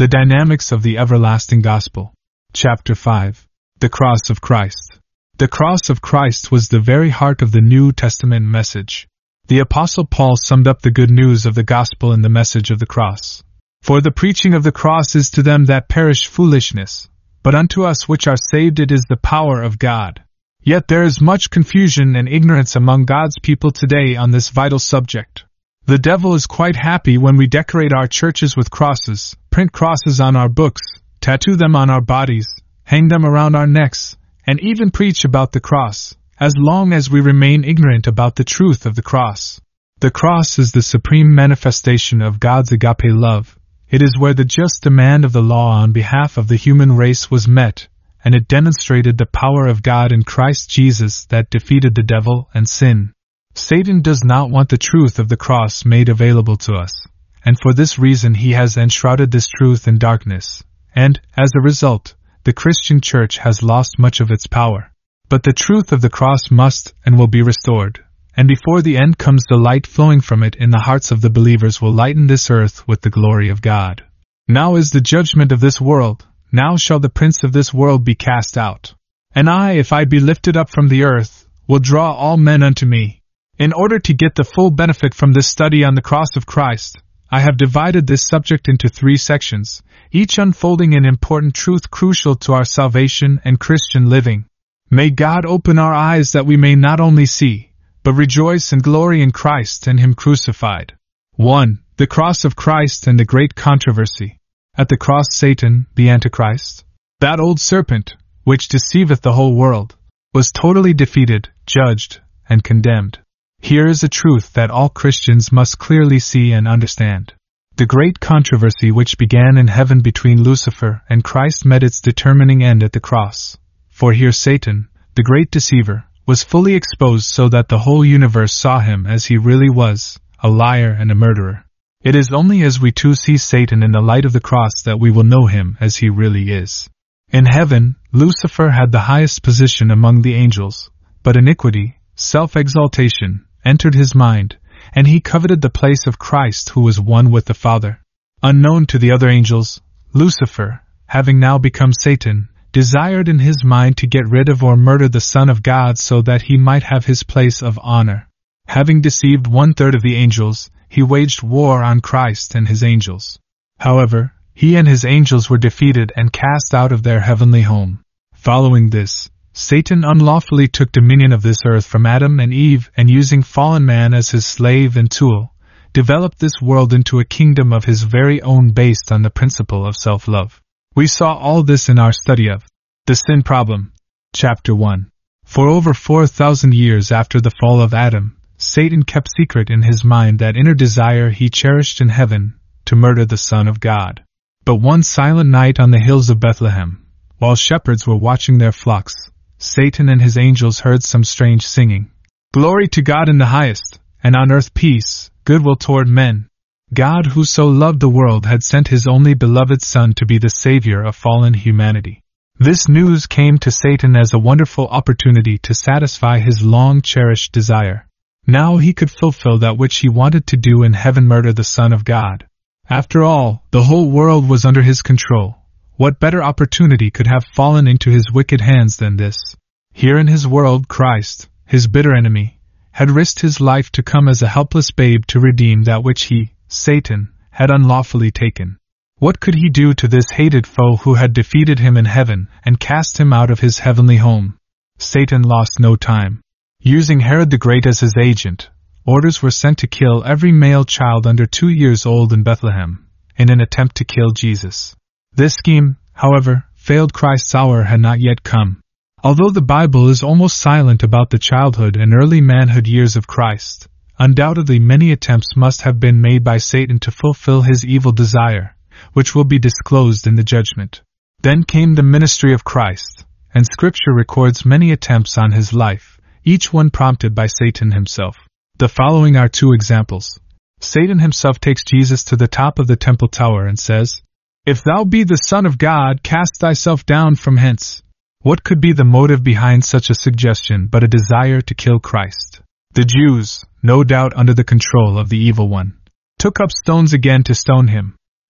The Dynamics of the Everlasting Gospel. Chapter 5. The Cross of Christ. The cross of Christ was the very heart of the New Testament message. The Apostle Paul summed up the good news of the gospel in the message of the cross. For the preaching of the cross is to them that perish foolishness, but unto us which are saved it is the power of God. Yet there is much confusion and ignorance among God's people today on this vital subject. The devil is quite happy when we decorate our churches with crosses, print crosses on our books, tattoo them on our bodies, hang them around our necks, and even preach about the cross, as long as we remain ignorant about the truth of the cross. The cross is the supreme manifestation of God's agape love. It is where the just demand of the law on behalf of the human race was met, and it demonstrated the power of God in Christ Jesus that defeated the devil and sin. Satan does not want the truth of the cross made available to us, and for this reason he has enshrouded this truth in darkness, and, as a result, the Christian church has lost much of its power. But the truth of the cross must and will be restored, and before the end comes the light flowing from it in the hearts of the believers will lighten this earth with the glory of God. Now is the judgment of this world, now shall the prince of this world be cast out. And I, if I be lifted up from the earth, will draw all men unto me. In order to get the full benefit from this study on the cross of Christ, I have divided this subject into 3 sections, each unfolding an important truth crucial to our salvation and Christian living. May God open our eyes that we may not only see, but rejoice and glory in Christ and Him crucified. 1. The cross of Christ and the great controversy. At the cross Satan, the Antichrist, that old serpent, which deceiveth the whole world, was totally defeated, judged, and condemned. Here is a truth that all Christians must clearly see and understand. The great controversy which began in heaven between Lucifer and Christ met its determining end at the cross. For here Satan, the great deceiver, was fully exposed so that the whole universe saw him as he really was, a liar and a murderer. It is only as we too see Satan in the light of the cross that we will know him as he really is. In heaven, Lucifer had the highest position among the angels, but iniquity, self-exaltation, entered his mind, and he coveted the place of Christ who was one with the Father. Unknown to the other angels, Lucifer, having now become Satan, desired in his mind to get rid of or murder the Son of God so that he might have his place of honor. Having deceived 1/3 of the angels, he waged war on Christ and his angels. However, he and his angels were defeated and cast out of their heavenly home. Following this, Satan unlawfully took dominion of this earth from Adam and Eve and using fallen man as his slave and tool, developed this world into a kingdom of his very own based on the principle of self-love. We saw all this in our study of the sin problem. Chapter 1. For over 4,000 years after the fall of Adam, Satan kept secret in his mind that inner desire he cherished in heaven, to murder the Son of God. But one silent night on the hills of Bethlehem, while shepherds were watching their flocks, Satan and his angels heard some strange singing. Glory to God in the highest, and on earth peace, goodwill toward men. God who so loved the world had sent his only beloved Son to be the Savior of fallen humanity. This news came to Satan as a wonderful opportunity to satisfy his long-cherished desire. Now he could fulfill that which he wanted to do in heaven, murder the Son of God. After all, the whole world was under his control. What better opportunity could have fallen into his wicked hands than this? Here in his world Christ, his bitter enemy, had risked his life to come as a helpless babe to redeem that which he, Satan, had unlawfully taken. What could he do to this hated foe who had defeated him in heaven and cast him out of his heavenly home? Satan lost no time. Using Herod the Great as his agent, orders were sent to kill every male child under 2 years old in Bethlehem, in an attempt to kill Jesus. This scheme, however, failed. Christ's hour had not yet come. Although the Bible is almost silent about the childhood and early manhood years of Christ, undoubtedly many attempts must have been made by Satan to fulfill his evil desire, which will be disclosed in the judgment. Then came the ministry of Christ, and Scripture records many attempts on his life, each one prompted by Satan himself. The following are 2 examples. Satan himself takes Jesus to the top of the temple tower and says, "If thou be the Son of God, cast thyself down from hence." What could be the motive behind such a suggestion but a desire to kill Christ? The Jews, no doubt under the control of the evil one, took up stones again to stone him.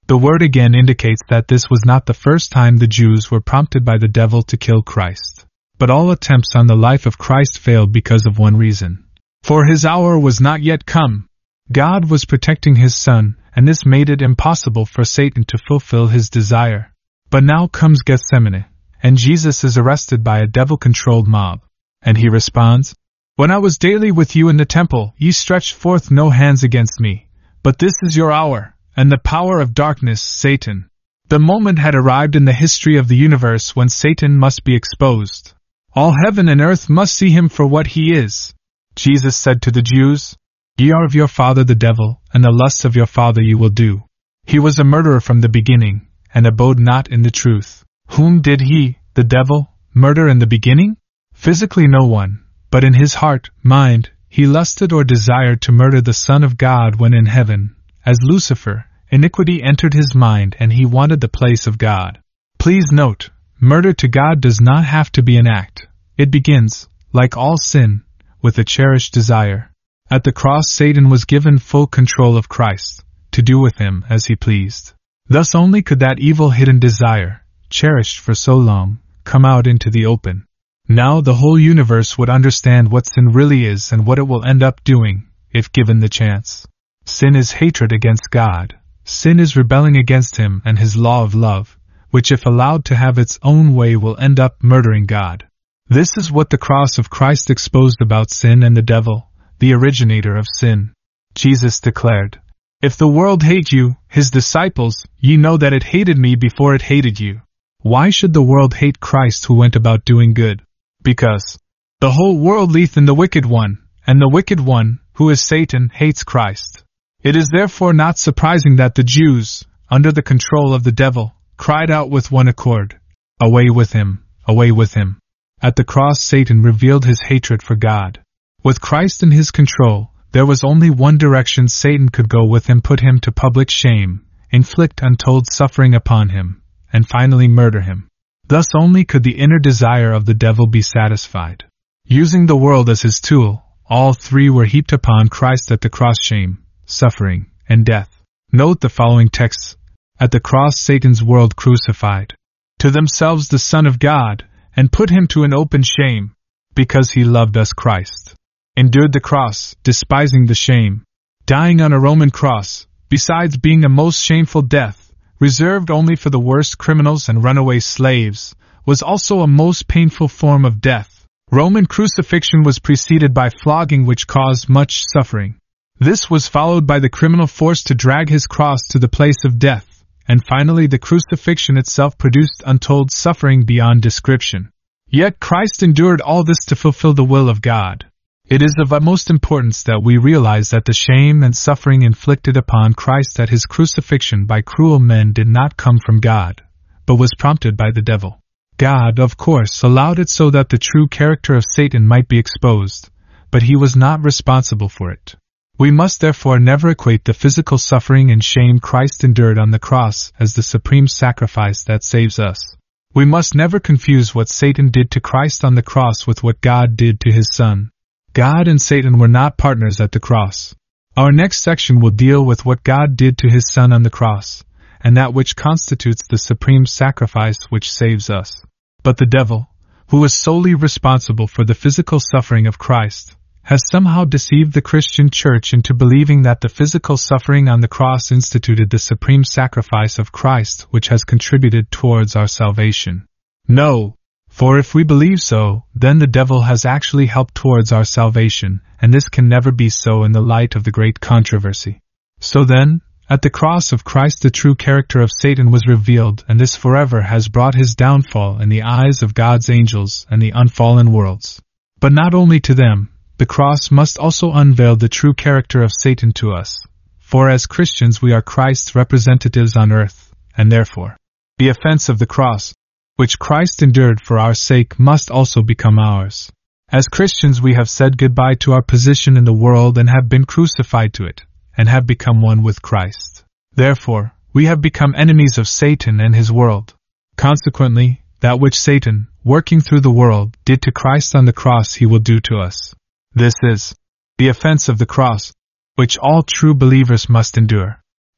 The word again indicates that this was not the first time the Jews were prompted by the devil to kill Christ. But all attempts on the life of Christ failed because of one reason. For his hour was not yet come. God was protecting his Son, and this made it impossible for Satan to fulfill his desire. But now comes Gethsemane, and Jesus is arrested by a devil-controlled mob. And he responds, "When I was daily with you in the temple, ye stretched forth no hands against me. But this is your hour, and the power of darkness, Satan." The moment had arrived in the history of the universe when Satan must be exposed. All heaven and earth must see him for what he is. Jesus said to the Jews, "Ye are of your father the devil, and the lusts of your father ye will do. He was a murderer from the beginning, and abode not in the truth." Whom did he, the devil, murder in the beginning? Physically no one, but in his heart, mind, he lusted or desired to murder the Son of God when in heaven. As Lucifer, iniquity entered his mind and he wanted the place of God. Please note, murder to God does not have to be an act. It begins, like all sin, with a cherished desire. At the cross Satan was given full control of Christ, to do with him as he pleased. Thus only could that evil hidden desire, cherished for so long, come out into the open. Now the whole universe would understand what sin really is and what it will end up doing, if given the chance. Sin is hatred against God. Sin is rebelling against Him and His law of love, which if allowed to have its own way will end up murdering God. This is what the cross of Christ exposed about sin and the devil, the originator of sin. Jesus declared, "If the world hate you, His disciples, ye know that it hated me before it hated you." Why should the world hate Christ who went about doing good? Because the whole world lieth in the wicked one, and the wicked one, who is Satan, hates Christ. It is therefore not surprising that the Jews, under the control of the devil, cried out with one accord, "Away with him, away with him." At the cross Satan revealed his hatred for God. With Christ in his control, there was only one direction Satan could go with him: put him to public shame, inflict untold suffering upon him, and finally murder him. Thus only could the inner desire of the devil be satisfied. Using the world as his tool, all three were heaped upon Christ at the cross: shame, suffering, and death. Note the following texts. At the cross Satan's world crucified to themselves the Son of God, and put him to an open shame, because he loved us. Christ endured the cross, despising the shame, dying on a Roman cross, besides being a most shameful death, reserved only for the worst criminals and runaway slaves, was also a most painful form of death. Roman crucifixion was preceded by flogging, which caused much suffering. This was followed by the criminal forced to drag his cross to the place of death, and finally the crucifixion itself produced untold suffering beyond description. Yet Christ endured all this to fulfill the will of God. It is of utmost importance that we realize that the shame and suffering inflicted upon Christ at his crucifixion by cruel men did not come from God, but was prompted by the devil. God, of course, allowed it so that the true character of Satan might be exposed, but he was not responsible for it. We must therefore never equate the physical suffering and shame Christ endured on the cross as the supreme sacrifice that saves us. We must never confuse what Satan did to Christ on the cross with what God did to his Son. God and Satan were not partners at the cross. Our next section will deal with what God did to his Son on the cross, and that which constitutes the supreme sacrifice which saves us. But the devil, who is solely responsible for the physical suffering of Christ, has somehow deceived the Christian church into believing that the physical suffering on the cross instituted the supreme sacrifice of Christ which has contributed towards our salvation. No, for if we believe so, then the devil has actually helped towards our salvation, and this can never be so in the light of the great controversy. So then, at the cross of Christ the true character of Satan was revealed, and this forever has brought his downfall in the eyes of God's angels and the unfallen worlds. But not only to them, the cross must also unveil the true character of Satan to us, for as Christians we are Christ's representatives on earth, and therefore, the offense of the cross, which Christ endured for our sake, must also become ours. As Christians we have said goodbye to our position in the world and have been crucified to it, and have become one with Christ. Therefore, we have become enemies of Satan and his world. Consequently, that which Satan, working through the world, did to Christ on the cross he will do to us. This is the offense of the cross, which all true believers must endure.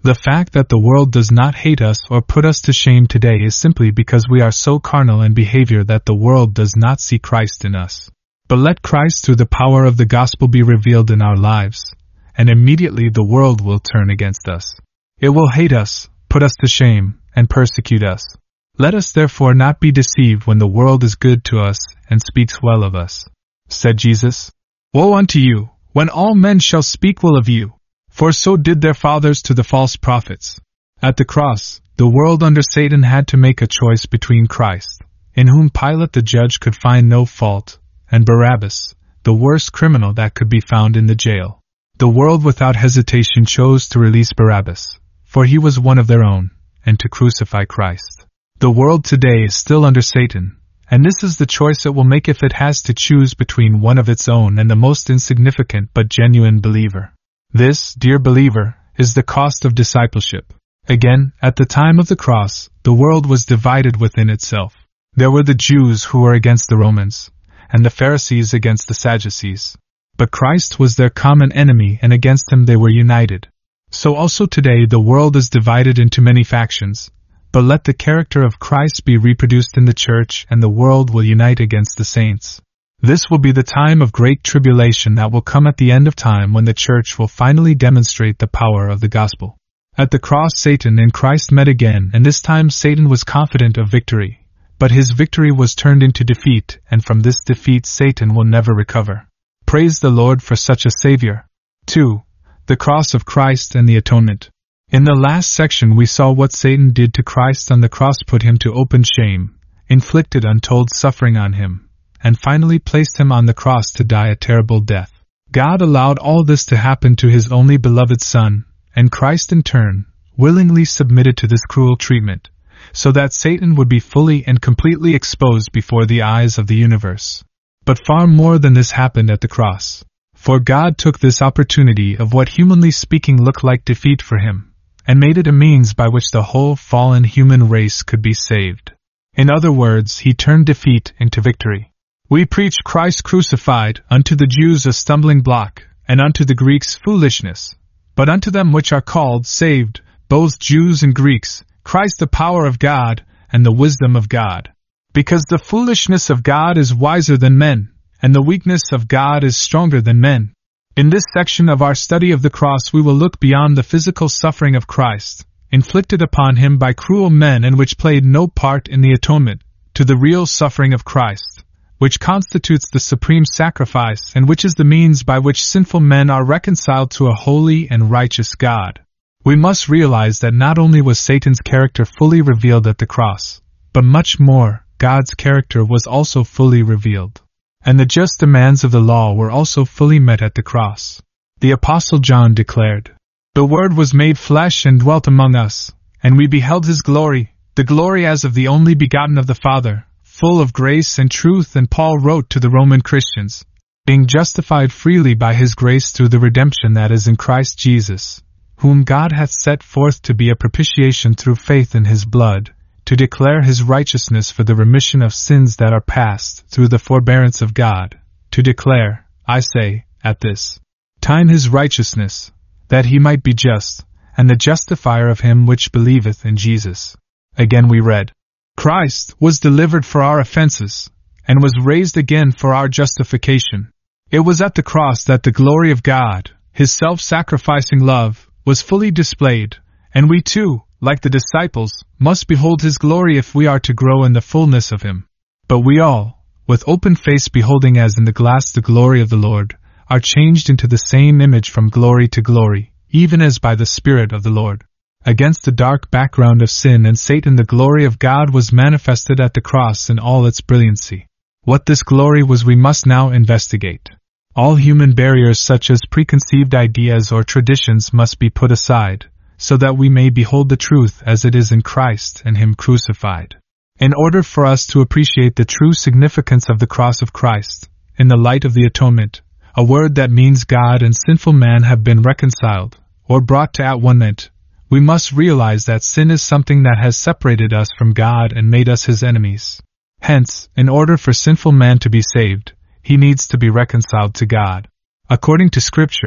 The fact that the world does not hate us or put us to shame today is simply because we are so carnal in behavior that the world does not see Christ in us. But let Christ through the power of the gospel be revealed in our lives, and immediately the world will turn against us. It will hate us, put us to shame, and persecute us. Let us therefore not be deceived when the world is good to us and speaks well of us. Said Jesus, "Woe unto you, when all men shall speak well of you, for so did their fathers to the false prophets." At the cross, the world under Satan had to make a choice between Christ, in whom Pilate the judge could find no fault, and Barabbas, the worst criminal that could be found in the jail. The world without hesitation chose to release Barabbas, for he was one of their own, and to crucify Christ. The world today is still under Satan, and this is the choice it will make if it has to choose between one of its own and the most insignificant but genuine believer. This, dear believer, is the cost of discipleship. Again, at the time of the cross, the world was divided within itself. There were the Jews who were against the Romans, and the Pharisees against the Sadducees. But Christ was their common enemy, and against him they were united. So also today the world is divided into many factions, but let the character of Christ be reproduced in the church and the world will unite against the saints. This will be the time of great tribulation that will come at the end of time, when the church will finally demonstrate the power of the gospel. At the cross Satan and Christ met again, and this time Satan was confident of victory. But his victory was turned into defeat, and from this defeat Satan will never recover. Praise the Lord for such a Savior. 2. The cross of Christ and the atonement. In the last section we saw what Satan did to Christ on the cross, put him to open shame, inflicted untold suffering on him, and finally placed him on the cross to die a terrible death. God allowed all this to happen to his only beloved Son, and Christ in turn willingly submitted to this cruel treatment, so that Satan would be fully and completely exposed before the eyes of the universe. But far more than this happened at the cross, for God took this opportunity of what humanly speaking looked like defeat for him, and made it a means by which the whole fallen human race could be saved. In other words, he turned defeat into victory. We preach Christ crucified, unto the Jews a stumbling block, and unto the Greeks foolishness. But unto them which are called, saved, both Jews and Greeks, Christ the power of God, and the wisdom of God. Because the foolishness of God is wiser than men, and the weakness of God is stronger than men. In this section of our study of the cross we will look beyond the physical suffering of Christ, inflicted upon him by cruel men and which played no part in the atonement, to the real suffering of Christ, which constitutes the supreme sacrifice and which is the means by which sinful men are reconciled to a holy and righteous God. We must realize that not only was Satan's character fully revealed at the cross, but much more, God's character was also fully revealed. And the just demands of the law were also fully met at the cross. The Apostle John declared, "The Word was made flesh and dwelt among us, and we beheld his glory, the glory as of the only begotten of the Father, full of grace and truth." And Paul wrote to the Roman Christians, "Being justified freely by his grace through the redemption that is in Christ Jesus, whom God hath set forth to be a propitiation through faith in his blood, to declare his righteousness for the remission of sins that are past through the forbearance of God, to declare, I say, at this time his righteousness, that he might be just, and the justifier of him which believeth in Jesus." Again we read, "Christ was delivered for our offenses, and was raised again for our justification." It was at the cross that the glory of God, his self-sacrificing love, was fully displayed, and we too, like the disciples, must behold his glory if we are to grow in the fullness of him. But we all, with open face beholding as in the glass the glory of the Lord, are changed into the same image from glory to glory, even as by the Spirit of the Lord. Against the dark background of sin and Satan the glory of God was manifested at the cross in all its brilliancy. What this glory was we must now investigate. All human barriers such as preconceived ideas or traditions must be put aside, so that we may behold the truth as it is in Christ and him crucified. In order for us to appreciate the true significance of the cross of Christ, in the light of the atonement, a word that means God and sinful man have been reconciled, or brought to at one ment, we must realize that sin is something that has separated us from God and made us his enemies. Hence, in order for sinful man to be saved, he needs to be reconciled to God. According to Scripture,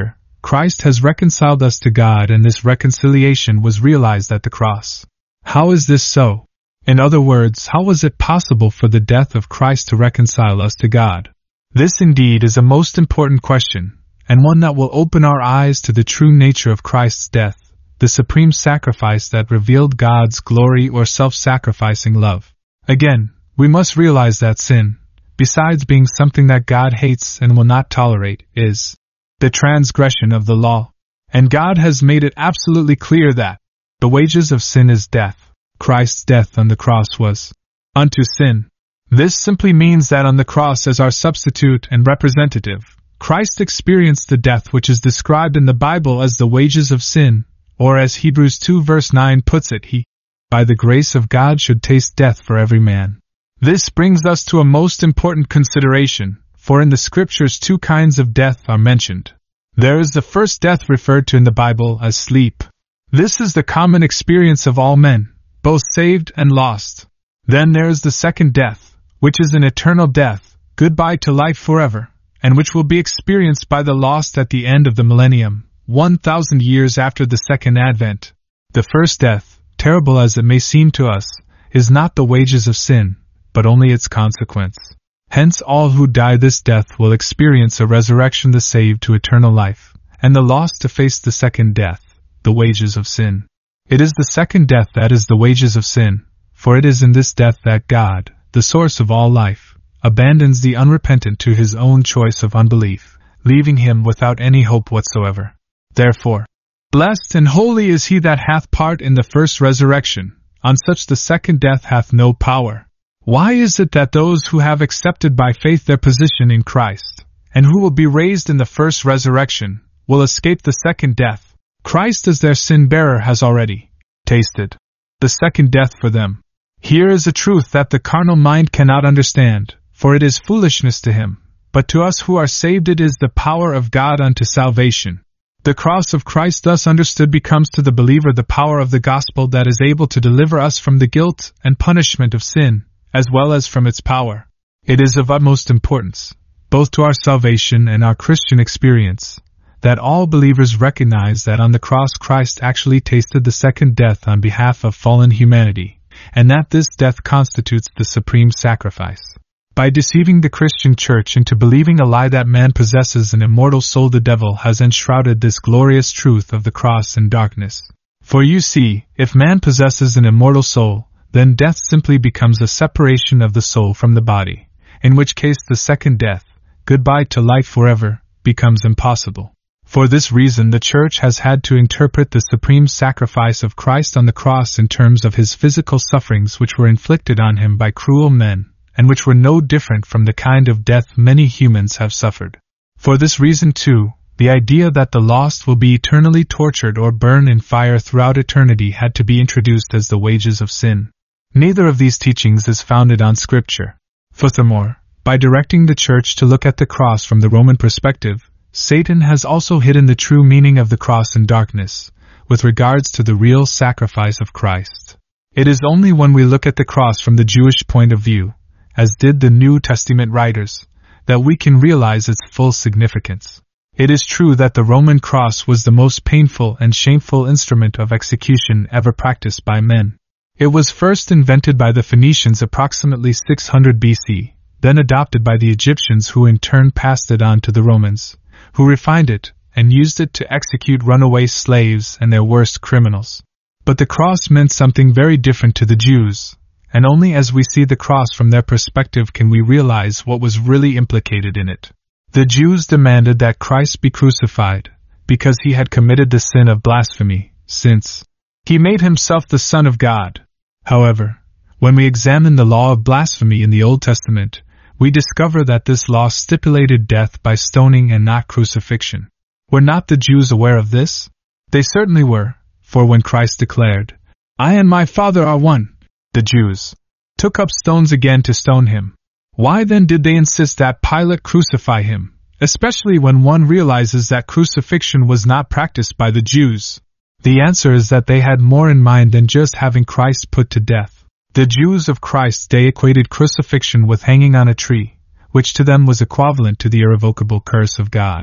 Christ has reconciled us to God, and this reconciliation was realized at the cross. How is this so? In other words, how was it possible for the death of Christ to reconcile us to God? This indeed is a most important question, and one that will open our eyes to the true nature of Christ's death, the supreme sacrifice that revealed God's glory or self-sacrificing love. Again, we must realize that sin, besides being something that God hates and will not tolerate, is the transgression of the law. And God has made it absolutely clear that the wages of sin is death. Christ's death on the cross was unto sin. This simply means that on the cross as our substitute and representative, Christ experienced the death which is described in the Bible as the wages of sin, or as Hebrews 2 verse 9 puts it, he, by the grace of God, should taste death for every man. This brings us to a most important consideration, for in the Scriptures two kinds of death are mentioned. There is the first death referred to in the Bible as sleep. This is the common experience of all men, both saved and lost. Then there is the second death, which is an eternal death, goodbye to life forever, and which will be experienced by the lost at the end of the millennium, 1,000 years after the second advent. The first death, terrible as it may seem to us, is not the wages of sin, but only its consequence. Hence all who die this death will experience a resurrection, the saved to eternal life, and the lost to face the second death, the wages of sin. It is the second death that is the wages of sin, for it is in this death that God, the source of all life, abandons the unrepentant to his own choice of unbelief, leaving him without any hope whatsoever. Therefore, blessed and holy is he that hath part in the first resurrection, on such the second death hath no power. Why is it that those who have accepted by faith their position in Christ, and who will be raised in the first resurrection, will escape the second death? Christ as their sin-bearer has already tasted the second death for them. Here is a truth that the carnal mind cannot understand, for it is foolishness to him, but to us who are saved it is the power of God unto salvation. The cross of Christ thus understood becomes to the believer the power of the gospel that is able to deliver us from the guilt and punishment of sin, as well as from its power. It is of utmost importance, both to our salvation and our Christian experience, that all believers recognize that on the cross Christ actually tasted the second death on behalf of fallen humanity, and that this death constitutes the supreme sacrifice. By deceiving the Christian church into believing a lie that man possesses an immortal soul, the devil has enshrouded this glorious truth of the cross in darkness. For you see, if man possesses an immortal soul, then death simply becomes a separation of the soul from the body, in which case the second death, goodbye to life forever, becomes impossible. For this reason the Church has had to interpret the supreme sacrifice of Christ on the cross in terms of his physical sufferings which were inflicted on him by cruel men, and which were no different from the kind of death many humans have suffered. For this reason too, the idea that the lost will be eternally tortured or burn in fire throughout eternity had to be introduced as the wages of sin. Neither of these teachings is founded on Scripture. Furthermore, by directing the Church to look at the cross from the Roman perspective, Satan has also hidden the true meaning of the cross in darkness, with regards to the real sacrifice of Christ. It is only when we look at the cross from the Jewish point of view, as did the New Testament writers, that we can realize its full significance. It is true that the Roman cross was the most painful and shameful instrument of execution ever practiced by men. It was first invented by the Phoenicians approximately 600 BC, then adopted by the Egyptians who in turn passed it on to the Romans, who refined it and used it to execute runaway slaves and their worst criminals. But the cross meant something very different to the Jews, and only as we see the cross from their perspective can we realize what was really implicated in it. The Jews demanded that Christ be crucified, because he had committed the sin of blasphemy, since he made himself the Son of God. However, when we examine the law of blasphemy in the Old Testament, we discover that this law stipulated death by stoning and not crucifixion. Were not the Jews aware of this? They certainly were, for when Christ declared, "I and my Father are one," the Jews took up stones again to stone him. Why then did they insist that Pilate crucify him, especially when one realizes that crucifixion was not practiced by the Jews? The answer is that they had more in mind than just having Christ put to death. The Jews of Christ's day equated crucifixion with hanging on a tree, which to them was equivalent to the irrevocable curse of God.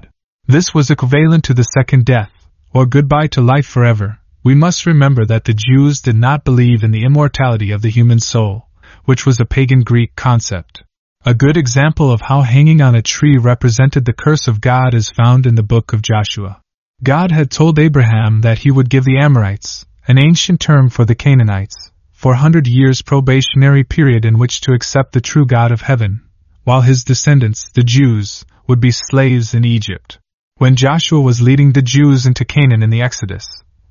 This was equivalent to the second death, or goodbye to life forever. We must remember that the Jews did not believe in the immortality of the human soul, which was a pagan Greek concept. A good example of how hanging on a tree represented the curse of God is found in the book of Joshua. God had told Abraham that he would give the Amorites, an ancient term for the Canaanites, 400 years probationary period in which to accept the true God of heaven, while his descendants, the Jews, would be slaves in Egypt. When Joshua was leading the Jews into Canaan in the Exodus,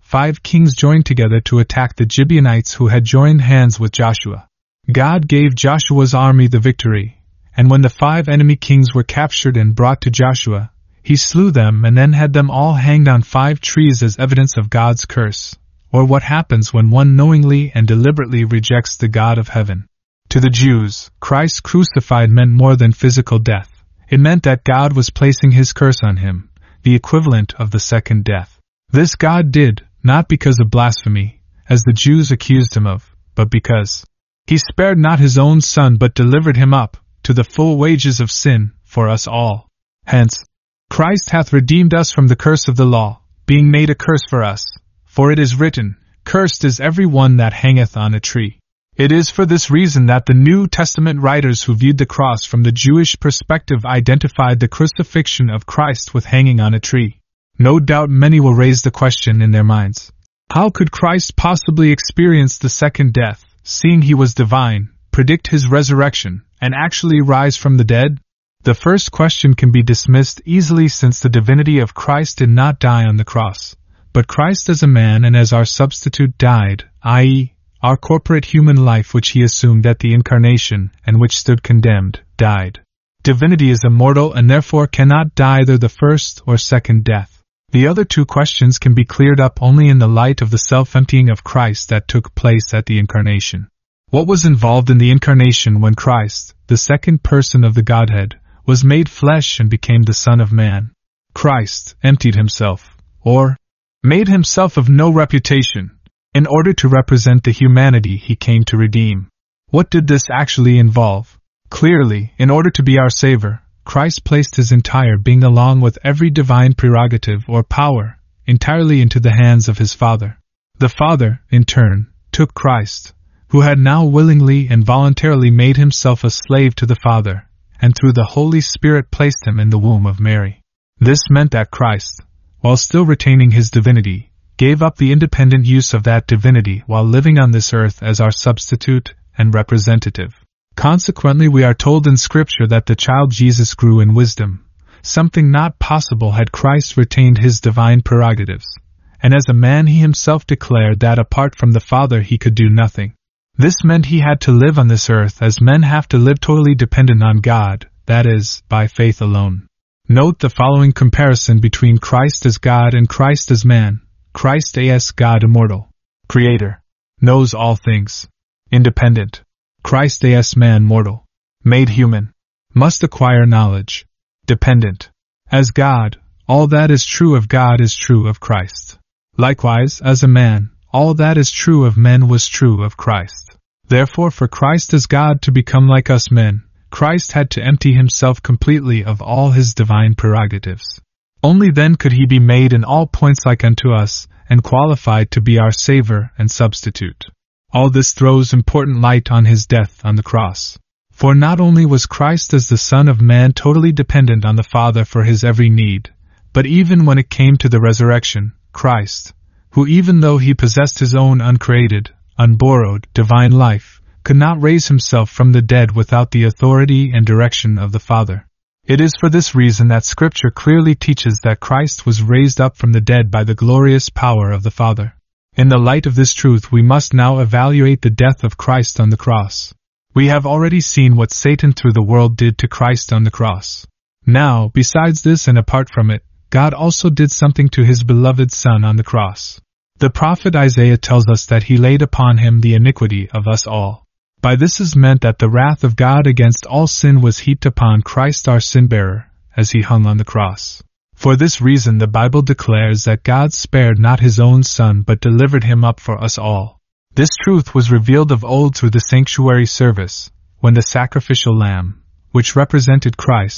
5 kings joined together to attack the Gibeonites who had joined hands with Joshua. God gave Joshua's army the victory, and when the 5 enemy kings were captured and brought to Joshua, he slew them and then had them all hanged on 5 trees as evidence of God's curse, or what happens when one knowingly and deliberately rejects the God of heaven. To the Jews, Christ crucified meant more than physical death. It meant that God was placing his curse on him, the equivalent of the second death. This God did, not because of blasphemy, as the Jews accused him of, but because he spared not his own Son but delivered him up to the full wages of sin for us all. Hence, Christ hath redeemed us from the curse of the law, being made a curse for us. For it is written, Cursed is every one that hangeth on a tree. It is for this reason that the New Testament writers who viewed the cross from the Jewish perspective identified the crucifixion of Christ with hanging on a tree. No doubt many will raise the question in their minds, how could Christ possibly experience the second death, seeing he was divine, predict his resurrection, and actually rise from the dead? The first question can be dismissed easily since the divinity of Christ did not die on the cross, but Christ as a man and as our substitute died, i.e., our corporate human life which he assumed at the incarnation and which stood condemned, died. Divinity is immortal and therefore cannot die either the first or second death. The other 2 questions can be cleared up only in the light of the self-emptying of Christ that took place at the incarnation. What was involved in the incarnation when Christ, the second person of the Godhead, was made flesh and became the Son of Man? Christ emptied himself, or made himself of no reputation, in order to represent the humanity he came to redeem. What did this actually involve? Clearly, in order to be our Savior, Christ placed his entire being along with every divine prerogative or power, entirely into the hands of his Father. The Father, in turn, took Christ, who had now willingly and voluntarily made himself a slave to the Father, and through the Holy Spirit placed him in the womb of Mary. This meant that Christ, while still retaining his divinity, gave up the independent use of that divinity while living on this earth as our substitute and representative. Consequently, we are told in Scripture that the child Jesus grew in wisdom, something not possible had Christ retained his divine prerogatives, and as a man he himself declared that apart from the Father he could do nothing. This meant he had to live on this earth as men have to live totally dependent on God, that is, by faith alone. Note the following comparison between Christ as God and Christ as man. Christ as God immortal, Creator, knows all things, independent. Christ as man mortal, made human, must acquire knowledge, dependent. As God, all that is true of God is true of Christ. Likewise, as a man, all that is true of men was true of Christ. Therefore, for Christ as God to become like us men, Christ had to empty himself completely of all his divine prerogatives. Only then could he be made in all points like unto us, and qualified to be our Savior and substitute. All this throws important light on his death on the cross. For not only was Christ as the Son of Man totally dependent on the Father for his every need, but even when it came to the resurrection, Christ, who even though he possessed his own uncreated, unborrowed, divine life, could not raise himself from the dead without the authority and direction of the Father. It is for this reason that Scripture clearly teaches that Christ was raised up from the dead by the glorious power of the Father. In the light of this truth we must now evaluate the death of Christ on the cross. We have already seen what Satan through the world did to Christ on the cross. Now, besides this and apart from it, God also did something to his beloved Son on the cross. The prophet Isaiah tells us that he laid upon him the iniquity of us all. By this is meant that the wrath of God against all sin was heaped upon Christ our sin-bearer, as he hung on the cross. For this reason the Bible declares that God spared not his own Son but delivered him up for us all. This truth was revealed of old through the sanctuary service, when the sacrificial lamb, which represented Christ,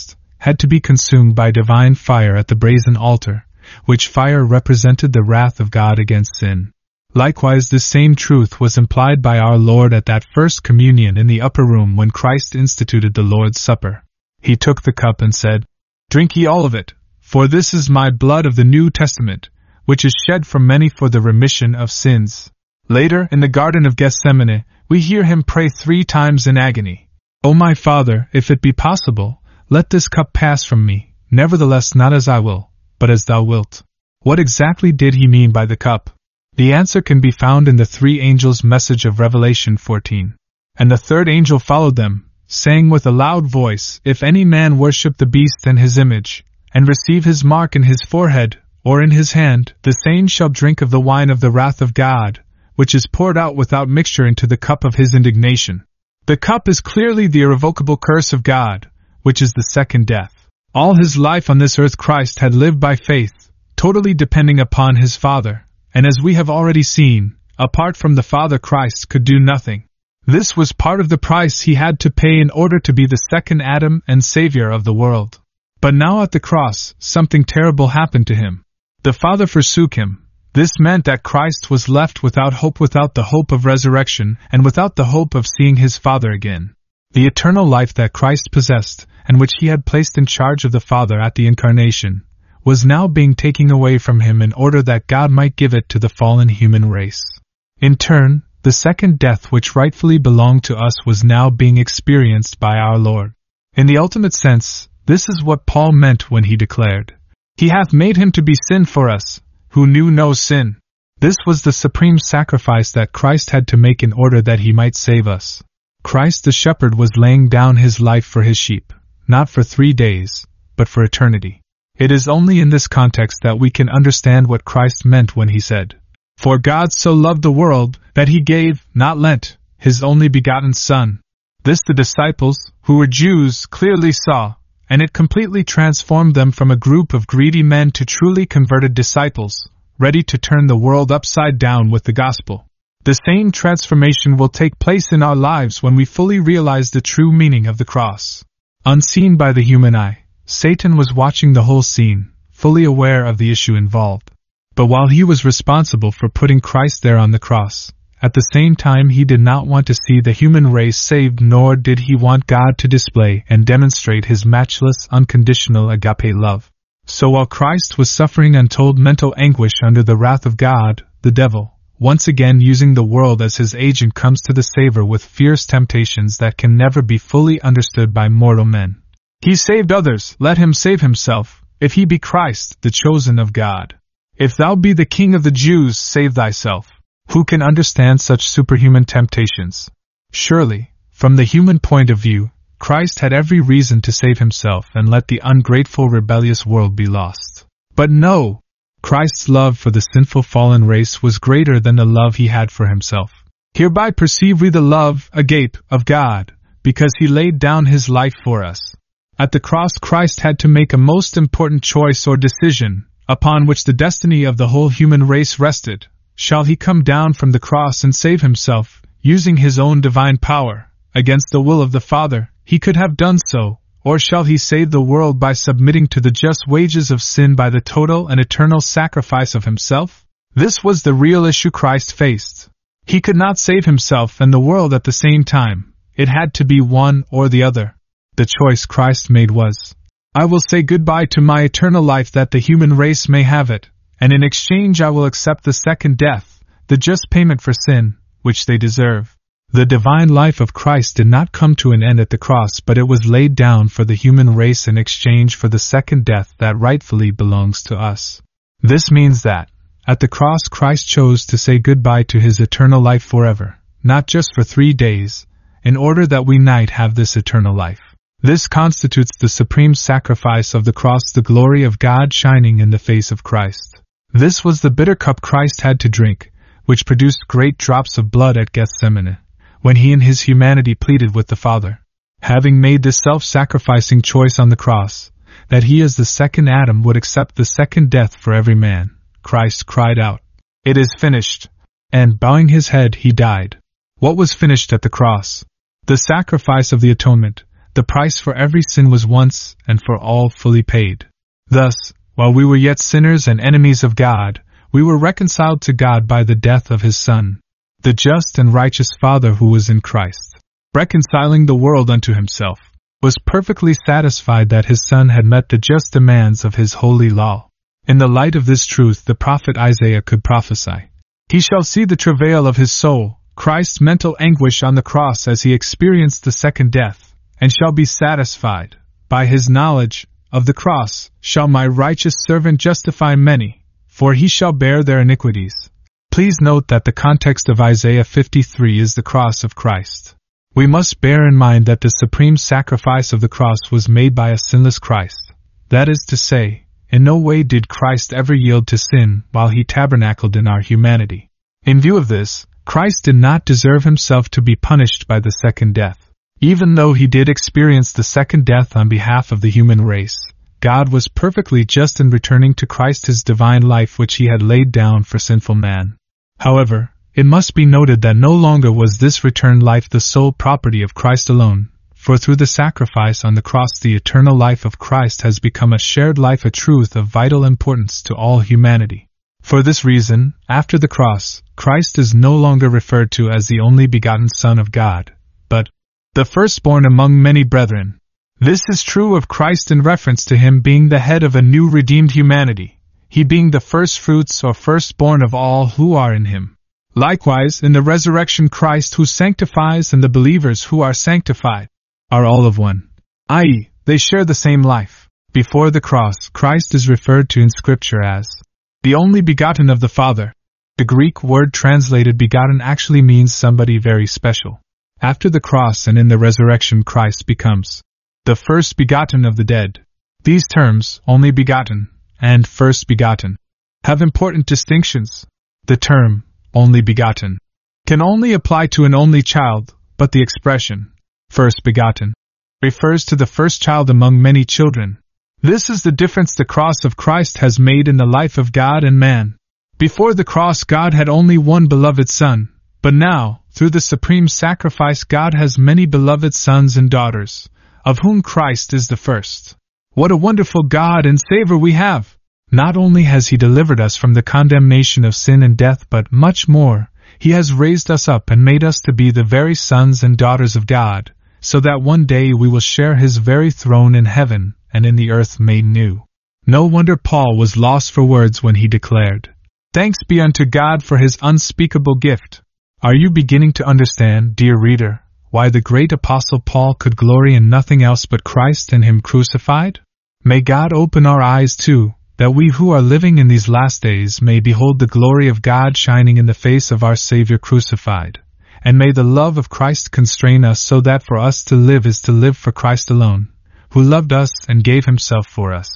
had to be consumed by divine fire at the brazen altar, which fire represented the wrath of God against sin. Likewise, this same truth was implied by our Lord at that first communion in the upper room when Christ instituted the Lord's Supper. He took the cup and said, "Drink ye all of it, for this is my blood of the New Testament, which is shed for many for the remission of sins." Later, in the Garden of Gethsemane, we hear him pray 3 times in agony, "O my Father, if it be possible, let this cup pass from me, nevertheless not as I will, but as thou wilt." What exactly did he mean by the cup? The answer can be found in the 3 angels' message of Revelation 14. "And the 3rd angel followed them, saying with a loud voice, If any man worship the beast and his image, and receive his mark in his forehead, or in his hand, the same shall drink of the wine of the wrath of God, which is poured out without mixture into the cup of his indignation." The cup is clearly the irrevocable curse of God, which is the second death. All his life on this earth Christ had lived by faith, totally depending upon his Father, and as we have already seen, apart from the Father Christ could do nothing. This was part of the price he had to pay in order to be the second Adam and Savior of the world. But now at the cross, something terrible happened to him. The Father forsook him. This meant that Christ was left without the hope of resurrection, and without the hope of seeing his Father again. The eternal life that Christ possessed, and which he had placed in charge of the Father at the Incarnation, was now being taken away from him in order that God might give it to the fallen human race. In turn, the second death which rightfully belonged to us was now being experienced by our Lord. In the ultimate sense, this is what Paul meant when he declared, "He hath made him to be sin for us, who knew no sin." This was the supreme sacrifice that Christ had to make in order that he might save us. Christ the shepherd was laying down his life for his sheep, not for 3 days, but for eternity. It is only in this context that we can understand what Christ meant when he said, "For God so loved the world, that he gave, not lent, his only begotten Son." This the disciples, who were Jews, clearly saw, and it completely transformed them from a group of greedy men to truly converted disciples, ready to turn the world upside down with the gospel. The same transformation will take place in our lives when we fully realize the true meaning of the cross. Unseen by the human eye, Satan was watching the whole scene, fully aware of the issue involved. But while he was responsible for putting Christ there on the cross, at the same time he did not want to see the human race saved, nor did he want God to display and demonstrate his matchless, unconditional agape love. So while Christ was suffering untold mental anguish under the wrath of God, the devil, once again using the world as his agent, comes to the Savior with fierce temptations that can never be fully understood by mortal men. He saved others, let him save himself, if he be Christ, the chosen of God. If thou be the King of the Jews, save thyself. Who can understand such superhuman temptations? Surely, from the human point of view, Christ had every reason to save himself and let the ungrateful, rebellious world be lost. But no! Christ's love for the sinful fallen race was greater than the love he had for himself. Hereby perceive we the love, agape, of God, because he laid down his life for us. At the cross Christ had to make a most important choice or decision, upon which the destiny of the whole human race rested. Shall he come down from the cross and save himself, using his own divine power, against the will of the Father? He could have done so. Or shall he save the world by submitting to the just wages of sin by the total and eternal sacrifice of himself? This was the real issue Christ faced. He could not save himself and the world at the same time. It had to be one or the other. The choice Christ made was, "I will say goodbye to my eternal life that the human race may have it, and in exchange I will accept the second death, the just payment for sin, which they deserve." The divine life of Christ did not come to an end at the cross, but it was laid down for the human race in exchange for the second death that rightfully belongs to us. This means that, at the cross Christ chose to say goodbye to his eternal life forever, not just for 3 days, in order that we might have this eternal life. This constitutes the supreme sacrifice of the cross, the glory of God shining in the face of Christ. This was the bitter cup Christ had to drink, which produced great drops of blood at Gethsemane, when he in his humanity pleaded with the Father. Having made this self-sacrificing choice on the cross, that he as the second Adam would accept the second death for every man, Christ cried out, "It is finished," and bowing his head he died. What was finished at the cross? The sacrifice of the atonement, the price for every sin was once and for all fully paid. Thus, while we were yet sinners and enemies of God, we were reconciled to God by the death of His Son, the just and righteous Father who was in Christ, reconciling the world unto Himself, was perfectly satisfied that His Son had met the just demands of His holy law. In the light of this truth the prophet Isaiah could prophesy, "He shall see the travail of his soul," Christ's mental anguish on the cross as He experienced the second death, "and shall be satisfied. By His knowledge of the cross shall my righteous servant justify many, for he shall bear their iniquities." Please note that the context of Isaiah 53 is the cross of Christ. We must bear in mind that the supreme sacrifice of the cross was made by a sinless Christ. That is to say, in no way did Christ ever yield to sin while He tabernacled in our humanity. In view of this, Christ did not deserve Himself to be punished by the second death. Even though He did experience the second death on behalf of the human race, God was perfectly just in returning to Christ His divine life which He had laid down for sinful man. However, it must be noted that no longer was this returned life the sole property of Christ alone, for through the sacrifice on the cross the eternal life of Christ has become a shared life, a truth of vital importance to all humanity. For this reason, after the cross, Christ is no longer referred to as the only begotten Son of God, but the firstborn among many brethren. This is true of Christ in reference to Him being the head of a new redeemed humanity, He being the firstfruits or firstborn of all who are in Him. Likewise, in the resurrection Christ who sanctifies and the believers who are sanctified are all of one, i.e., they share the same life. Before the cross, Christ is referred to in Scripture as the only begotten of the Father. The Greek word translated begotten actually means somebody very special. After the cross and in the resurrection, Christ becomes the first begotten of the dead. These terms, only begotten and first begotten, have important distinctions. The term, only begotten, can only apply to an only child, but the expression, first begotten, refers to the first child among many children. This is the difference the cross of Christ has made in the life of God and man. Before the cross, God had only one beloved Son, but now, through the supreme sacrifice, God has many beloved sons and daughters, of whom Christ is the first. What a wonderful God and Savior we have! Not only has He delivered us from the condemnation of sin and death, but much more, He has raised us up and made us to be the very sons and daughters of God, so that one day we will share His very throne in heaven and in the earth made new. No wonder Paul was lost for words when he declared, "Thanks be unto God for His unspeakable gift." Are you beginning to understand, dear reader, why the great Apostle Paul could glory in nothing else but Christ and Him crucified? May God open our eyes too, that we who are living in these last days may behold the glory of God shining in the face of our Savior crucified, and may the love of Christ constrain us so that for us to live is to live for Christ alone, who loved us and gave Himself for us.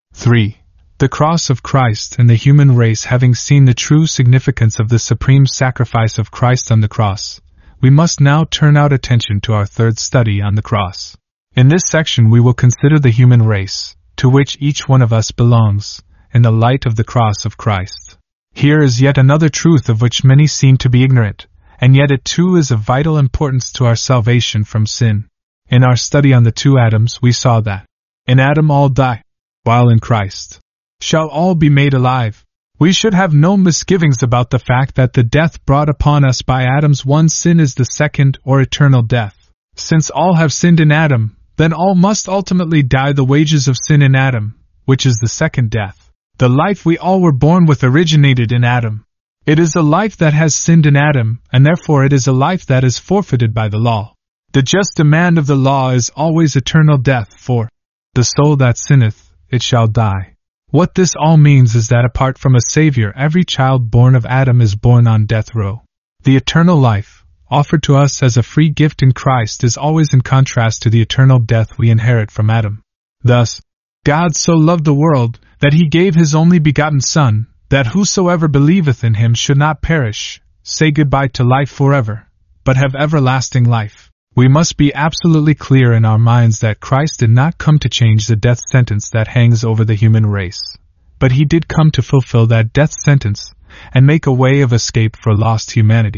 3. The cross of Christ and the human race. Having seen the true significance of the supreme sacrifice of Christ on the cross, we must now turn our attention to our third study on the cross. In this section we will consider the human race, to which each one of us belongs, in the light of the cross of Christ. Here is yet another truth of which many seem to be ignorant, and yet it too is of vital importance to our salvation from sin. In our study on the two Adams we saw that in Adam all die, while in Christ shall all be made alive. We should have no misgivings about the fact that the death brought upon us by Adam's one sin is the second or eternal death. Since all have sinned in Adam, then all must ultimately die the wages of sin in Adam, which is the second death. The life we all were born with originated in Adam. It is a life that has sinned in Adam, and therefore it is a life that is forfeited by the law. The just demand of the law is always eternal death, for the soul that sinneth, it shall die. What this all means is that apart from a Savior, every child born of Adam is born on death row. The eternal life, offered to us as a free gift in Christ, is always in contrast to the eternal death we inherit from Adam. Thus, God so loved the world, that He gave His only begotten Son, that whosoever believeth in Him should not perish, say goodbye to life forever, but have everlasting life. We must be absolutely clear in our minds that Christ did not come to change the death sentence that hangs over the human race, but He did come to fulfill that death sentence, and make a way of escape for lost humanity.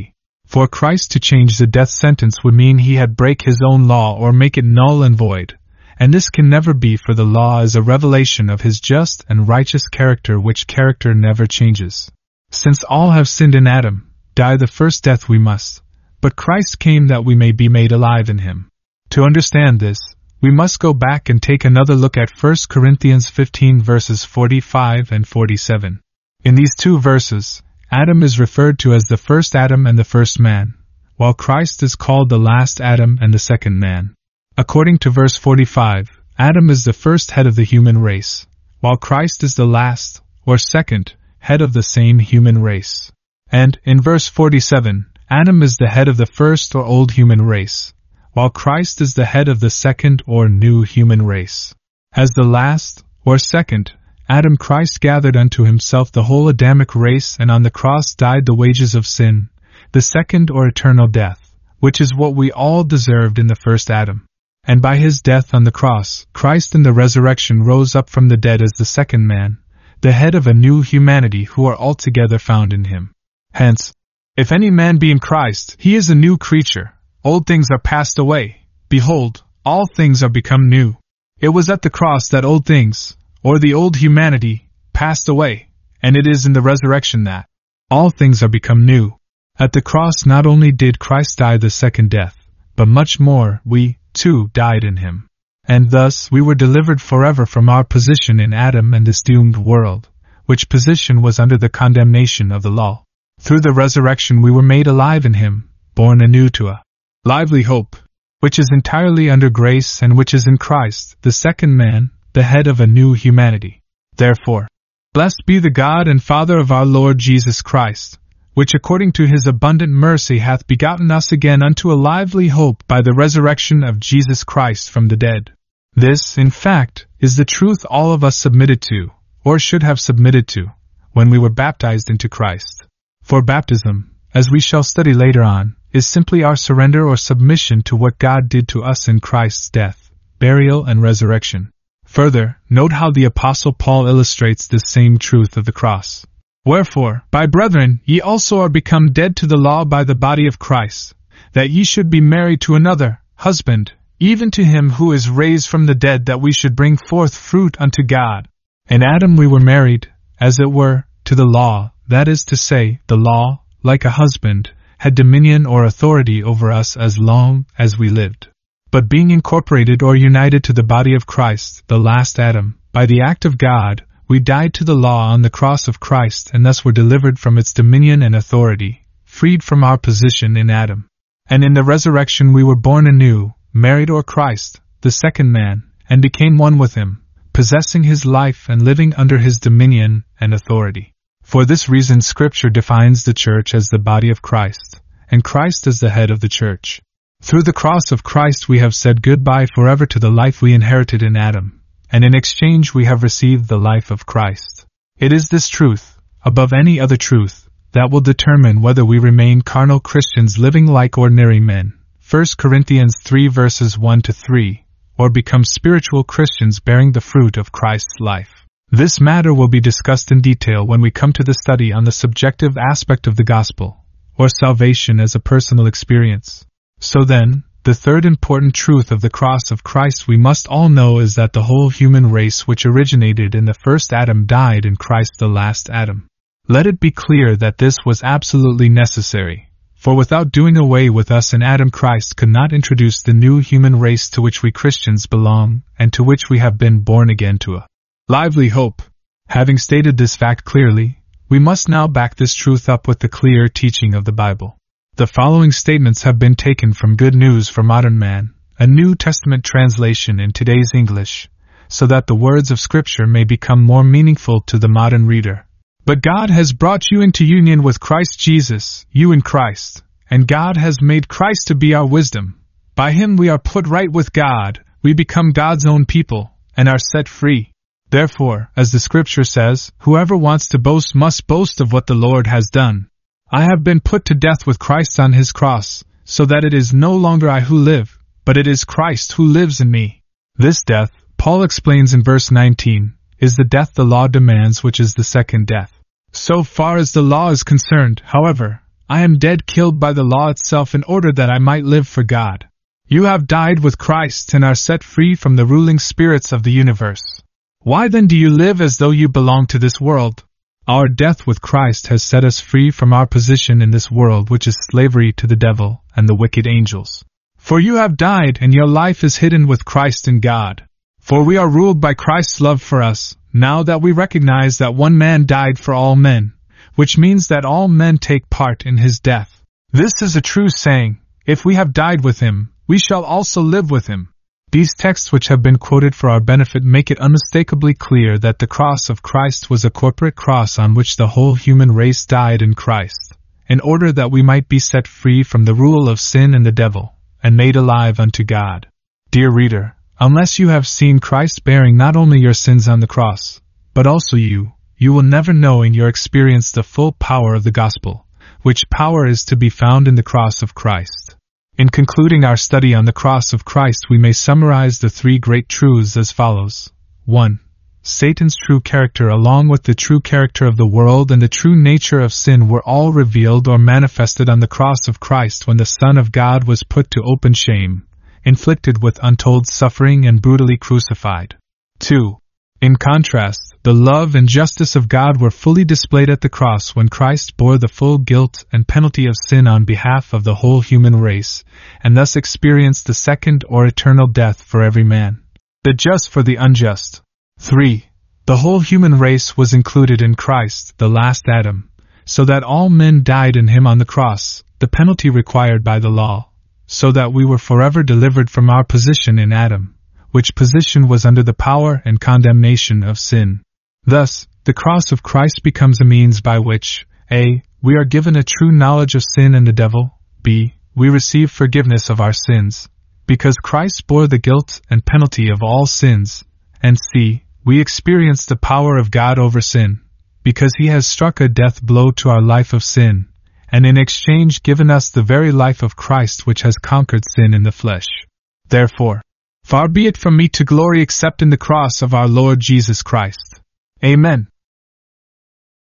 For Christ to change the death sentence would mean he had break his own law or make it null and void, and this can never be, for the law is a revelation of his just and righteous character, which character never changes. Since all have sinned in Adam, die the first death we must, but Christ came that we may be made alive in him. To understand this, we must go back and take another look at 1 Corinthians 15 verses 45 and 47. In these two verses, Adam is referred to as the first Adam and the first man, while Christ is called the last Adam and the second man. According to verse 45, Adam is the first head of the human race, while Christ is the last, or second, head of the same human race. And, in verse 47, Adam is the head of the first or old human race, while Christ is the head of the second or new human race. As the last, or second, Adam, Christ gathered unto himself the whole Adamic race, and on the cross died the wages of sin, the second or eternal death, which is what we all deserved in the first Adam. And by his death on the cross, Christ in the resurrection rose up from the dead as the second man, the head of a new humanity who are altogether found in him. Hence, if any man be in Christ, he is a new creature. Old things are passed away. Behold, all things are become new. It was at the cross that old things, or the old humanity, passed away, and it is in the resurrection that all things are become new. At the cross not only did Christ die the second death, but much more, we, too, died in him. And thus we were delivered forever from our position in Adam and this doomed world, which position was under the condemnation of the law. Through the resurrection we were made alive in him, born anew to a lively hope, which is entirely under grace and which is in Christ, the second man, the head of a new humanity. Therefore, blessed be the God and Father of our Lord Jesus Christ, which according to his abundant mercy hath begotten us again unto a lively hope by the resurrection of Jesus Christ from the dead. This, in fact, is the truth all of us submitted to, or should have submitted to, when we were baptized into Christ. For baptism, as we shall study later on, is simply our surrender or submission to what God did to us in Christ's death, burial, and resurrection. Further, note how the Apostle Paul illustrates this same truth of the cross. Wherefore, my brethren, ye also are become dead to the law by the body of Christ, that ye should be married to another husband, even to him who is raised from the dead, that we should bring forth fruit unto God. In Adam we were married, as it were, to the law, that is to say, the law, like a husband, had dominion or authority over us as long as we lived. But being incorporated or united to the body of Christ, the last Adam, by the act of God, we died to the law on the cross of Christ, and thus were delivered from its dominion and authority, freed from our position in Adam. And in the resurrection we were born anew, married or Christ, the second man, and became one with him, possessing his life and living under his dominion and authority. For this reason Scripture defines the church as the body of Christ, and Christ as the head of the church. Through the cross of Christ we have said goodbye forever to the life we inherited in Adam, and in exchange we have received the life of Christ. It is this truth, above any other truth, that will determine whether we remain carnal Christians living like ordinary men, 1 Corinthians 3 verses 1-3, or become spiritual Christians bearing the fruit of Christ's life. This matter will be discussed in detail when we come to the study on the subjective aspect of the gospel, or salvation as a personal experience. So then, the third important truth of the cross of Christ we must all know is that the whole human race which originated in the first Adam died in Christ the last Adam. Let it be clear that this was absolutely necessary, for without doing away with us in Adam, Christ could not introduce the new human race to which we Christians belong, and to which we have been born again to a lively hope. Having stated this fact clearly, we must now back this truth up with the clear teaching of the Bible. The following statements have been taken from Good News for Modern Man, a New Testament translation in today's English, so that the words of Scripture may become more meaningful to the modern reader. But God has brought you into union with Christ Jesus, you in Christ, and God has made Christ to be our wisdom. By him we are put right with God, we become God's own people, and are set free. Therefore, as the Scripture says, whoever wants to boast must boast of what the Lord has done. I have been put to death with Christ on his cross, so that it is no longer I who live, but it is Christ who lives in me. This death, Paul explains in verse 19, is the death the law demands, which is the second death. So far as the law is concerned, however, I am dead, killed by the law itself in order that I might live for God. You have died with Christ and are set free from the ruling spirits of the universe. Why then do you live as though you belong to this world? Our death with Christ has set us free from our position in this world, which is slavery to the devil and the wicked angels. For you have died, and your life is hidden with Christ in God. For we are ruled by Christ's love for us, now that we recognize that one man died for all men, which means that all men take part in his death. This is a true saying: if we have died with him, we shall also live with him. These texts which have been quoted for our benefit make it unmistakably clear that the cross of Christ was a corporate cross on which the whole human race died in Christ, in order that we might be set free from the rule of sin and the devil, and made alive unto God. Dear reader, unless you have seen Christ bearing not only your sins on the cross, but also you will never know in your experience the full power of the gospel, which power is to be found in the cross of Christ. In concluding our study on the cross of Christ, we may summarize the three great truths as follows. 1. Satan's true character along with the true character of the world and the true nature of sin were all revealed or manifested on the cross of Christ when the Son of God was put to open shame, inflicted with untold suffering and brutally crucified. 2. In contrast, the love and justice of God were fully displayed at the cross when Christ bore the full guilt and penalty of sin on behalf of the whole human race, and thus experienced the second or eternal death for every man, the just for the unjust. 3. The whole human race was included in Christ, the last Adam, so that all men died in him on the cross, the penalty required by the law, so that we were forever delivered from our position in Adam, which position was under the power and condemnation of sin. Thus, the cross of Christ becomes a means by which, a. we are given a true knowledge of sin and the devil, b. we receive forgiveness of our sins, because Christ bore the guilt and penalty of all sins, and c. we experience the power of God over sin, because he has struck a death blow to our life of sin, and in exchange given us the very life of Christ which has conquered sin in the flesh. Therefore, far be it from me to glory except in the cross of our Lord Jesus Christ. Amen.